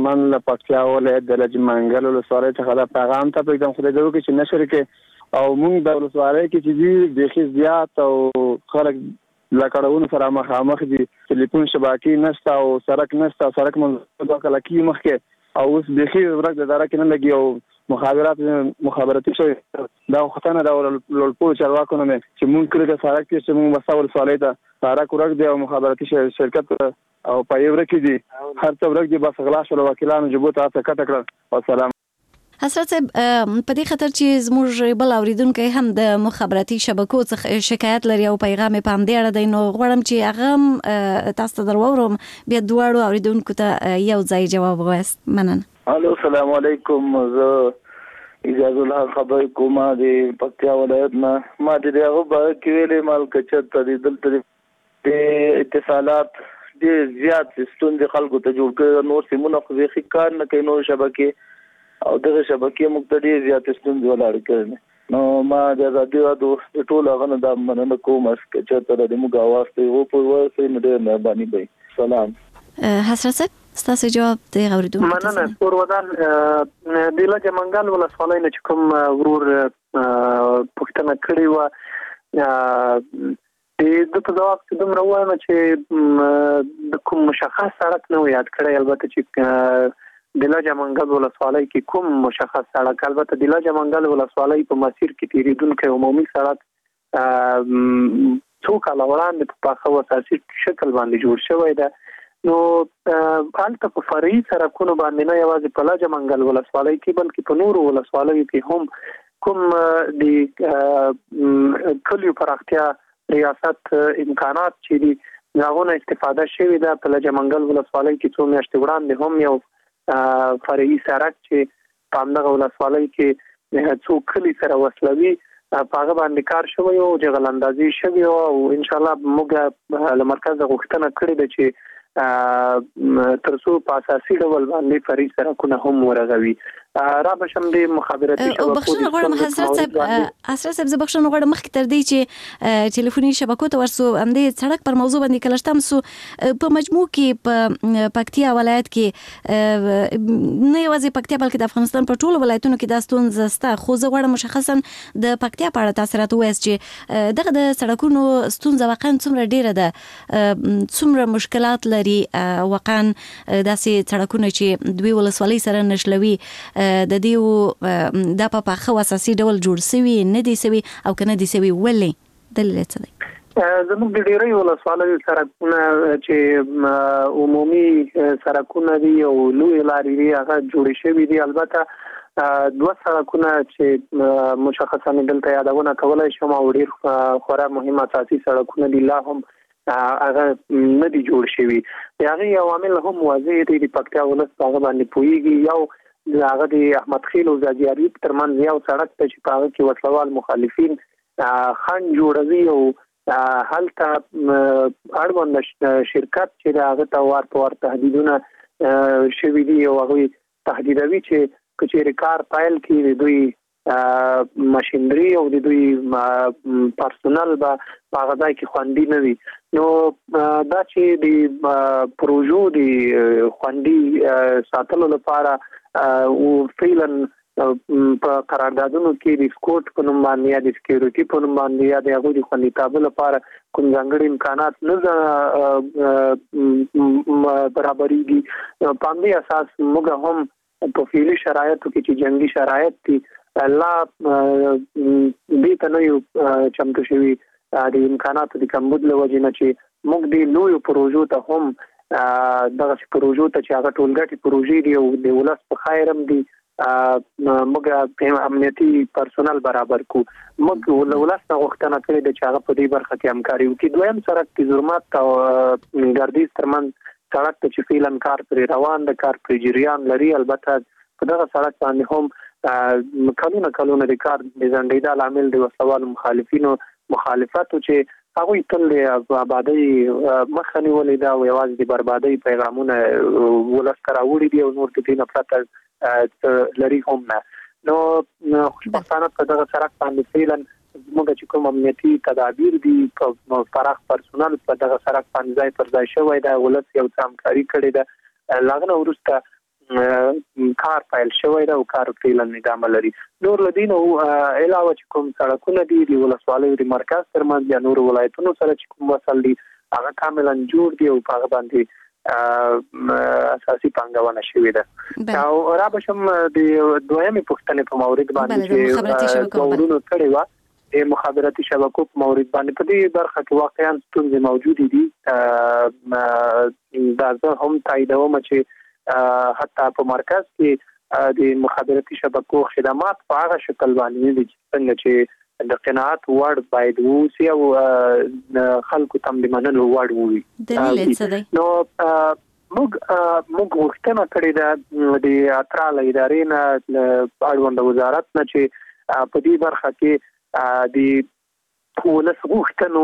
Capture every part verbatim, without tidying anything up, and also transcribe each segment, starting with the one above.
من له پکتیا ولایت د لجه منګل ولسوالۍ څخه دا پیغام ته پرېږدم خدای دې وکړي چې نشر کې او موږ د ولسوالۍ کې چې دي بیخي زیات او خلک له کړهونو سره مخامخ دي. ټلیفون شبکې نشته او سړک نشته. سړک منځ دوه کاله کېږي مخکې او اوس بیخي ورځ د دره کې نه لګي او مخابرات مخابراتي شوي دا وختونه د لوړپوړو چارواکو نه چې مونږ کړي د سړک کې چې مونږ بسا ولسوالۍ ته سړک ورک دی او مخابراتي شرکت او پای ورک دي هر څه ورک دي بس غلا شول وکیلانو جبو ته کټ کړ او سلام. حضرت صاحب په دې خاطر چې زموږ بل اوریدونکو هم د مخابراتي شبکو څخه شکایت لري او پیغام په همدې اړه دی نو غواړم چې هغه تاسو ته درورم بیا دواړو اوریدونکو ته یو ځای جواب وایست. مننه. الو السلام علیکم. زه اجازه الله خبر کوم د پکتیا ولایت نه. ما د هغه په کې ویلې مال کچت د دلته د اتصالات ډېر زیات ستونزې خلکو ته جوړ کړي. نور سیمونه خو ځکه کار نه کوي نور شبکې او دغه شبکې موږ ته ډېر زیات ستونزې ولاړ کړي. نو ما د ازادي راډیو د ټولو هغه نه د مننه کوم چې ته د موږ اواز ته و په ورسې نه ډېر مهرباني کوي. سلام. حضرت صاحب ستاسو جواب دی اوریدونکو ته. مننه. پروردان د لجه منګل ولسوالۍ نه چې کوم ورور پوښتنه کړې وه د په ځواب کې دومره وایم چې د کوم مشخص سړک نه یاد کړی. البته چې د لجه منګل ولسوالۍ کې کوم مشخص سړک البته د لجه منګل ولسوالۍ په مسیر کې تیریدونکی عمومي سړک څو کاله وړاندې په پاخه او اساسي شکل باندې جوړ شوی ده. نو هلته په فرعي سړکونو باندې نه یوازې په لجه منګل ولسوالۍ کې بلکې په نورو ولسوالیو کې هم کوم د کلیو پراختیا ریاست امکانات چې دي هغه استفاده شوی ده. په لجه منګل ولسوالۍ کې څو میاشتې وړاندې هم یو فرعي سړک چې په همدغه ولسوالۍ کې څو کلي سره وصلوي په هغه باندې کار شوی او جغل اندازي شوی او ان شاء الله موږ له مرکز غوښتنه کړې ده چې ترڅو په اساسي ډول باندې فرعي سړکونه هم ورغوي. را بشم د مخابراتي شبکو بخښنه غواړم حضرت صاحب حضرت صاحب زه بخښنه غواړم مخکې تر دې چې ټلیفوني شبکو ته ورسو همدې سړک پر موضوع باندې کله شتم سو په مجموع کې په پکتیا ولایت کې نه یوازې پکتیا بلکې د افغانستان په ټولو ولایتونو کې دا ستونزه شته. خو زه غواړم مشخصا د پکتیا په اړه تاسو راته ووایاست چې دغه د سړکونو ستونزه واقعا څومره ډیره ده څومره مشکلات لري واقعا داسې سړکونه چې دوی ولسوالۍ سره نښلوي د دې د په پاخه اساسي ډول جوړ شوی نه دي سوي او کنه دي سوي ولې دلیل څه دی؟ زموږ د ډیری ولسوالیو سړکونه چې عمومي سړکونه دي او لوی لارې دي هغه جوړ شوي دي. البته دوه سړکونه چې مشخصا دلته یادونه کولای شم او ډیر خورا مهم اساسي سړکونه دي لا هم هغه نه دي جوړ شوي. هغه عوامل هم واضح دي. د پکتیا ولس هغه باندې پوهیږي. یو هغه د احمد خیل او زاجیاری ترمنځ یو سړک ته چې په هغه کې وسلوال مخالفین خنډ جوړوي او هلته اړوند شرکت چې هغه ته وار په وار تهدیدونه شوي دي او هغه تهدیدوي چې کچېرې کار پایل کې دوی ماشینري او د دوی پرسونل به په هغه ځای کې خوندي نه وي. نو دا چې د پروژو د خوندي ساتلو لپاره او فعلا په قراردادونو کې د سکوټ په نوم باندې یا د سکیورټي په نوم باندې یا د هغوی د خوندیتابه لپاره کوم ځانګړي امکانات نه برابرېږي. په همدې اساس موږ هم په فعلي شرایطو کې چې جنګي شرایط دي الله دې ته نه یو چمتو شوي د امکاناتو د کمبود له وجې نه چې موږ د لویو پروژو ته هم دغه پروژو ته چې هغه ټولګټې پروژې دي او د ولس په خیر هم دي موږ امنیتي پرسونل برابر کو. موږ له ولس نه غوښتنه کړې ده چې هغه په دې برخه کې همکاري وکړي. دویم سړک د زرمت او ګردیز ترمنځ سړک ته چې فعلا کار پرې روان ده کار پرې جریان لري. البته په دغه سړک باندې هم کلونه کلونه د کار د ځنډېدا لامل د وسلوالو مخالفینو مخالفتو چې هغوی تل د آبادۍ مخه نیولې ده او یوازې د بربادۍ پیغامونه ولس ته راوړي دي او نور د دې نه پرته لري هم نه. نو خوشبختانه په دغه سړک باندې فعلا زموږ چې کوم امنیتي تدابیر دي په پراخ پرسونل په دغه سړک باندې ځای پر ځای شوی ده. ولس یو څه همکاري کړې ده. له هغه نه وروسته کار پیل شوی دا او کار فعلا ادامه لري. نور لدین او علاوه چې کوم سړکونه دي د ولسوالیو د مرکز ترمنځ یا نور ولایتونو سره چې کوم وصل دي هغه کاملا جوړ دي او په هغه باندې اساسي پانګونه شوې ده. او را بشم د دویمې پوښتنې په مورید باندې چې ورونو کړي و د مخابراتي شبکو په مورید باندې په دې برخه کې واقعا ستونزې موجود دي. دا زه هم تاییدوم چې حتی په مرکز کې د مخابراتي شبکو خدمات په هغه شکل باندې دي څنګه چې د قناعت وړ باید ووسي او خلکو تم د منلو وړ وي. دلیل څه دی؟ نو موږ موږ غوښتنه کړې ده د اترا له ادارې نه اړوند وزارت نه چې په دې برخه کې د ولس غوښتنو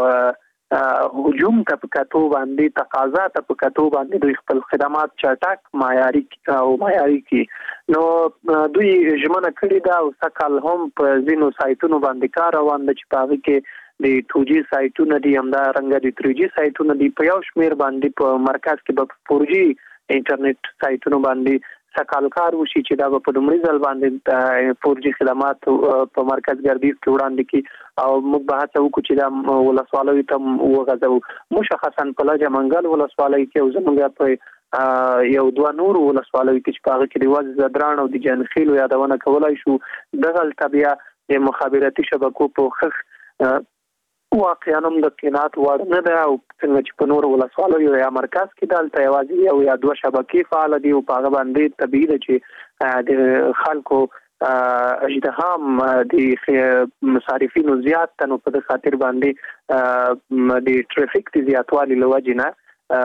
او هجوم ته په کتو باندې تقاضا ته په کتو باندې دوی خپل خدمات چټک معیاري او معیاري کړي. نو دوی ژمنه کړې ده او سکهال هم په ځینو سایټونو باندې کار روان دی چې په هغه کې د ټو جي سایټونه دي همدا رنګه د تھری جي سایټونه دي په یو شمیر باندې په مرکز کې به فور جي انټرنیټ سایټونو باندې سکهال کار وشي چې دا په لومړي ځل باندې فور جي خدمات په مرکز ګردیز کې وړاندې کی او موږ به هڅه وکړو چې دا ولسوالۍ ته وغځو مشخصا په لجه منګل ولسوالۍ کې او زموږ په یو دوه نور ولسوالۍ کې چې په هغه کې د وز زدران او د جنخیل یادونه کولای شو. دغه طبيعه د مخابراتي شبکو په خخ واقعا هم د قناعت وړ نه ده او څنګه چې په نور ولسوالیو یا مرکز کې دلته یوازې یو یا دوه شبکې فعال دي او په هغه باندې طبیعي ده چې د خلکو اجتهام د مصارفینو زیات تنو په خاطر باندې د ټریفیک د زیاتوالي لوجه نه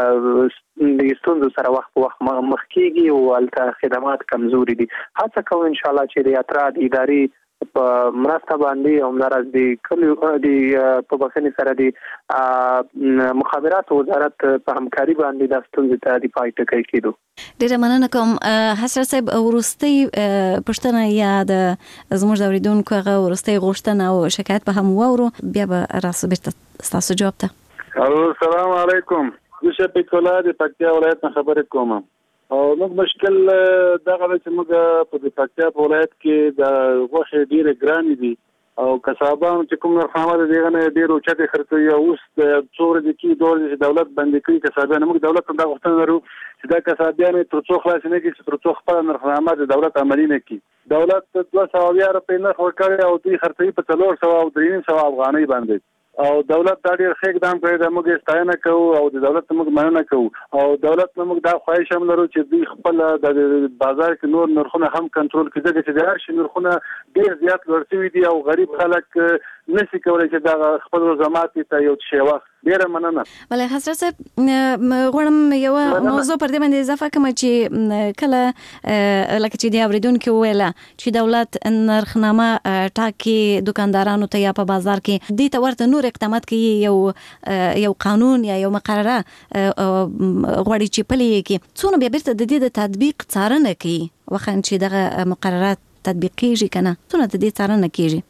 د ستونزو سره وخت په وخت مخ کیږي او البته خدمات کمزوري دي. هڅه کوو ان شاء الله چې د اترا د ادارې په مرسته باندې همدارس د کلیو د په بخښنې سره د مخابرات وزارت په همکاري باندې د ستونزې ته د پای ټکی کېدو. ډیره مننه کوم حسن صاحب. ورستي پښتنه یا د زموږ د اوریدونکو هغه ورستي غوښتنه او شکایت په هم وورو بیا به راسو بیرته تاسو جواب ته. السلام علیکم. زه شفیق الله د پکتیا ولایت نه خبرې کوم. او موږ مشکل دغه چې موږ په د پکتیا په ولایت کې د غوښې ډېرې ګرانې دي او کسابان چې کوم نرخنامه ده دغه نه ډېر اوچتې خرڅوي او اوس د څو ورځې کې ډول چې دولت بندي کړي کسابان موږ دولت ته دا غوښتنه لرو چې دا کسابان تر څو خلاص نه کړي چې تر څو خپل نرخنامه د دولت عملي نه کړي. دولت دوه سوه اویا روپۍ نرخ ورکړی او دوی خرڅوي په څلور سوه او درې سوه افغانۍ باندې او دولت دا ډېر ښه اقدام کړی دی. موږ ستاینه کوو او د دولت موږ مننه کوو او دولت موږ دا خواهش هم لرو چې دوی خپل د بازار کې نور نرخونه هم کنټرول کړي ځکه چې د هر شي نرخونه ډېر زیات لوړ شوي دي او غریب خلک نشي کولی چې دا خپل روزمات ته یو شی واخلي. ډیره مننه. بله حضرت صاحب غواړم یو موضوع پر دې باندې اضافه کوم چې کله لکه چې دی اوریدونکو ویله چې دولت نرخنامه ټاکي دکاندارانو ته یا په بازار کې دې ته ورته نور اقدامات کوي یو یو قانون یا یو مقرره غواړي چې پلي کړي څونه بیا بیرته د دې د تطبیق څارنه کوي وخت چې دغه مقررات تطبیق کیږي کنه څونه د دې څارنه کیږي؟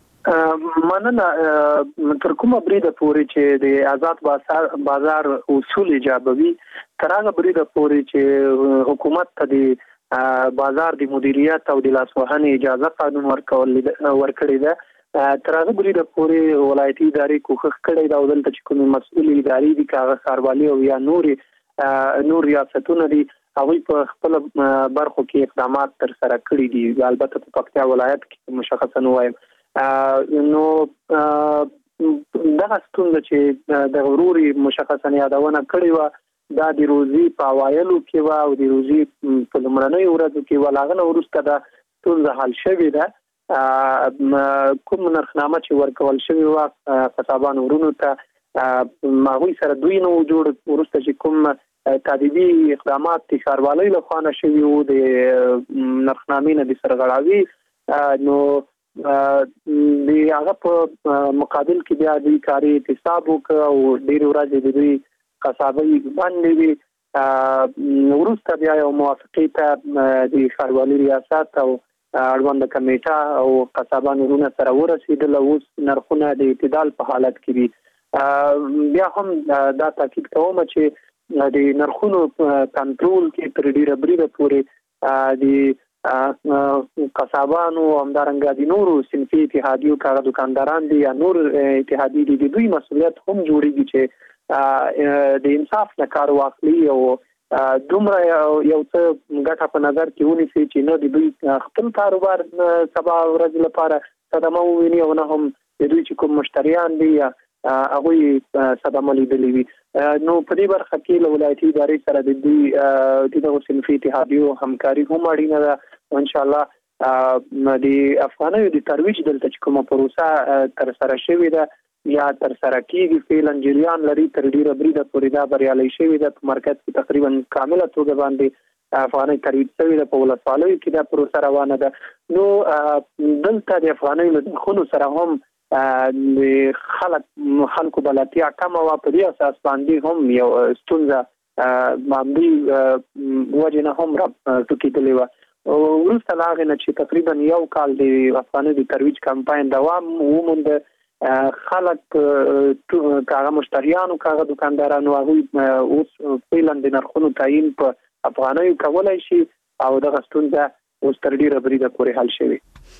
مننه. تر کومه بریده پورې چې د آزاد بازار بازار اصول ایجابوي تر هغه بریده پورې چې حکومت ته د بازار د مدیریت او د لاسوهنې اجازه قانون ورکول ورکړی ده تر هغه بریده پورې ولایتي ادارې کوښښ کړی دا دلته چې کوم مسؤل ادارې دي کاغه ښاروالي او یا نور نور ریاستونه دي هغوی په خپل برخو کې اقدامات تر سره کړي دي. البته په پکتیا ولایت کې مشخصا وایم نو دغه ستونزه چې د غروري مشخصا یادونه کړې وه دا د روزي په اوایلو کې وه او د روزي په لومړنیو ورځو کې وه. له هغه نه وروسته دا ستونزه حل شوې ده. کوم نرخنامه چې ورکول شوې وه قصابانو ورونو ته هغوی سره دوی نه و جوړ وروسته چې کوم تادیبي اقدامات د ښاروالۍ لخوا نه شوي وو د نرخنامې نه د سرغړاوي نو د هغه په مقابل کې بیا د کاري احتساب وکړ او ډېر ورځې د دوی قصابۍ باندې وي وروسته بیا یو موافقې ته د ښاروالي ریاست او اړوند کمیټه او قصابانو ورونه سره ورسېدل. اوس نرخونه د اعتدال په حالت کې دي. بیا هم دا تاکید کوم چې د نرخونو کنټرول کې تر ډیره بریده پورې د قصابانو همدارنګه د نورو صنفي اتحادیو کاغه دکانداران دي یا نور اتحادیې دي د دوی مسؤلیت هم جوړیږي چې د انصاف نه کار واخلي او دومره یو څه ګټه په نظر کې ونیسي چې نه د دوی خپل کاروبار سبا ورځ لپاره صدمه وویني او نه هم د دوی چې کوم مشتریان دي یا هغه صدمه لیدلې وي. نو په دې برخه کې له ولایتي ادارې سره د دوی د دغه صنفي اتحادیو همکاري هم اړینه ده. ان شاء الله د افغانیو د ترویج دلته چې کومه پروسه تر سره شوې ده یا تر سره کېږي فعلا جریان لري تر ډیره بریده پورې دا بریالي شوې ده. په مرکز کې تقریبا کامله توګه باندې افغاني ترویج شوې ده. په ولسوالیو کې دا پروسه روانه ده. نو دلته د افغانیو له خونو سره هم د خلک خلکو بلاتیا کم او په دې اساس باندې هم یو ستونزه معمولی وجه نه هم را ټوکېدلې وه. وروسته له هغې نه چې تقریبا یو کال د افغاني د ترویج کمپاین دوام ومونده، خلک کاغه مشتریانو کاغه دکاندارانو هغوی اوس فعلا د نرخونو تعیین په افغانیو کولی شي او دغه ستونزه اوس تر ډیره بریده پورې حل شوې.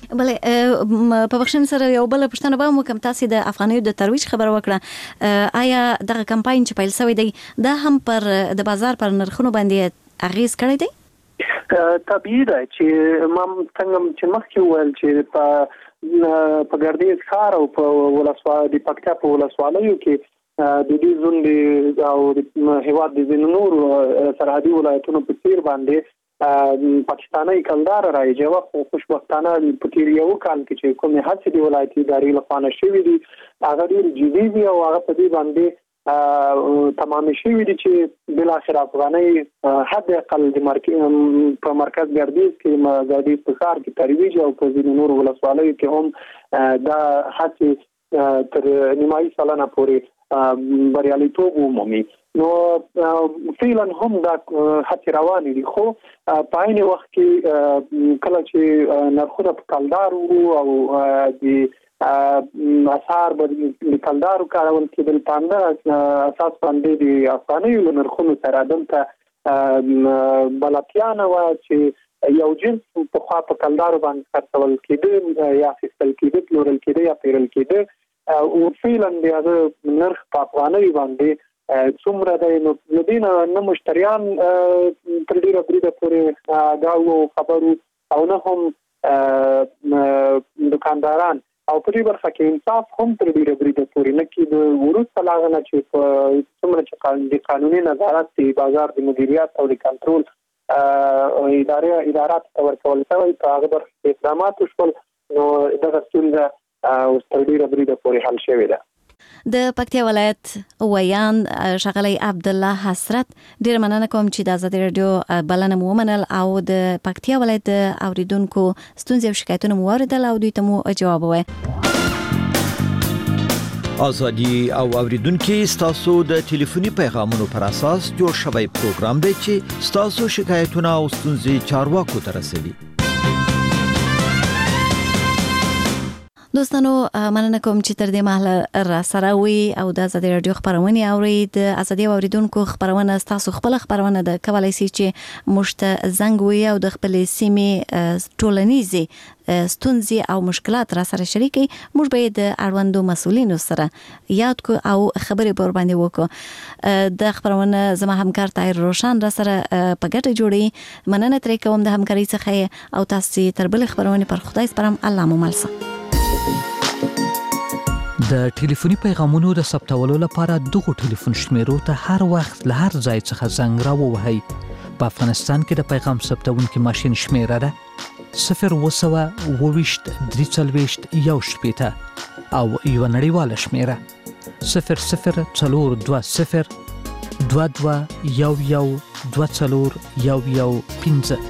بله په بخښنې سره یو بله پوښتنه به هم وکړم. تاسې د افغانیو د ترویج خبره وکړه، آیا دغه کمپاین چې پیل شوی دی دا هم پر د بازار پر نرخونو باندې اغیز کړی دی؟ طبیعي ده چې ما څنګه چې مخکې وویل چې په په ګردیز ښار او په ولسوالۍ د پکتیا په ولسوالیو کې د دې زون او د هیواد د ځینو نورو سرحدي ولایتونو په څیر باندې پاکستاني کلدار راځي. خو خوشبختانه په تیر یو کال کې چې کومه هڅې د ولایتي ادارې لخوا شوې دي هغه ډېر جدي دي او هغه په دې باندې تمام شوې دي چې بل اخر افغاني حد اقل د مرکز په مرکز ګردیز کې ګردیز په ښار کې ترویج او په ځینو نورو ولسوالیو کې هم دا هڅې تر نیمایي سلنه پورې بریالیتوب ومومي. نو فعلا هم دا هڅې روانې دي. خو په عین وخت کې کله چې نرخونه په کلدار وو او د اثار د کلدارو کارول کېدل په همدغه اساس باندې د افغانیو له نرخونو سره دلته بلاتیا نه وه چې یو جنس پخوا په کلدارو باندې خرڅول کېده یا اخیستل کېده پلورل کېده یا پیرل کېده او فعلا د هغه نرخ په افغانیو باندې څومره دی نو له دې نه نه مشتریان تر ډېره بریده پورې دا خبرو او نه هم دکانداران او په دې برخه کې انصاف هم تر ډیره بریده پورې نه کېده. وروسته له هغه نه چې په څومره چې د قانوني نظارت د بازار د مدیریت او د کنټرول ادارې ادارات ته ورکول شوی په هغه برخه کې اقدامات وشول نو دغه ستونزه اوس تر ډیره بریده پورې حل شوې ده. د پکتیا ولایت ویان ښاغلی عبدالله حسرت، ډیر مننه کوم چې د ازادي راډیو بلنه مو ومنل او د پکتیا ولایت اوریدونکو ستونزې او شکایتونه مو واوریدل او دوی ته مو جواب ووایه. ازادي او اوریدونکو ستاسو د ټلیفوني پیغامونو پر اساس جوړ شوی پروګرام دی چې ستاسو شکایتونه او ستونزې چارواکو ته رسوي. دوستانو مننه کوم چې تر دې مهاله را سره وي او د ازادي راډیو خبرونه اوري. د ازادي اوریدونکو خبرونه تاسو خپل خبرونه د کولای شي چې مشت زنګ وي او د خپل سیمې ټولنیزي ستونزې او مشکلات را سره شریکي. موږ به د اړوندو مسؤلینو سره یاد کو او خبرې پر باندې وکړو. د خبرونه زما همکار طاهر روشن را سره په ګډه جوړي. مننه ترې کوم د همکارۍ څخه او تاسو تر بل خبرونه پر خدای سپارم. الله مو ملسه. د ټلیفوني پیغامونو د ثبتولو لپاره دغه ټلیفون شمیرو ته هر وخت له هر ځای څخه زنګ راووهئ. په افغانستان کې د پیغام ثبتونکي ماشین شمیره ده صفر اوه سوه اوه ویشت درې څلوېښت یو شپېته او یوه نړیواله شمیره صفر صفر څلور دوه صفر دوه دوه یو یو دوه څلور یو یو پنځه.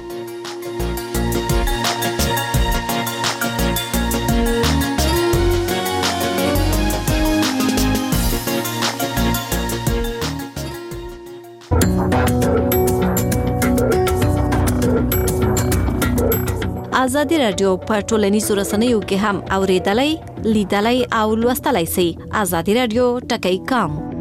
ازادي راډیو په ټولنیزو رسنیو کې هم اوریدلای، لیدلای او لوستلای شئ. ازادي راډیو ټکی کام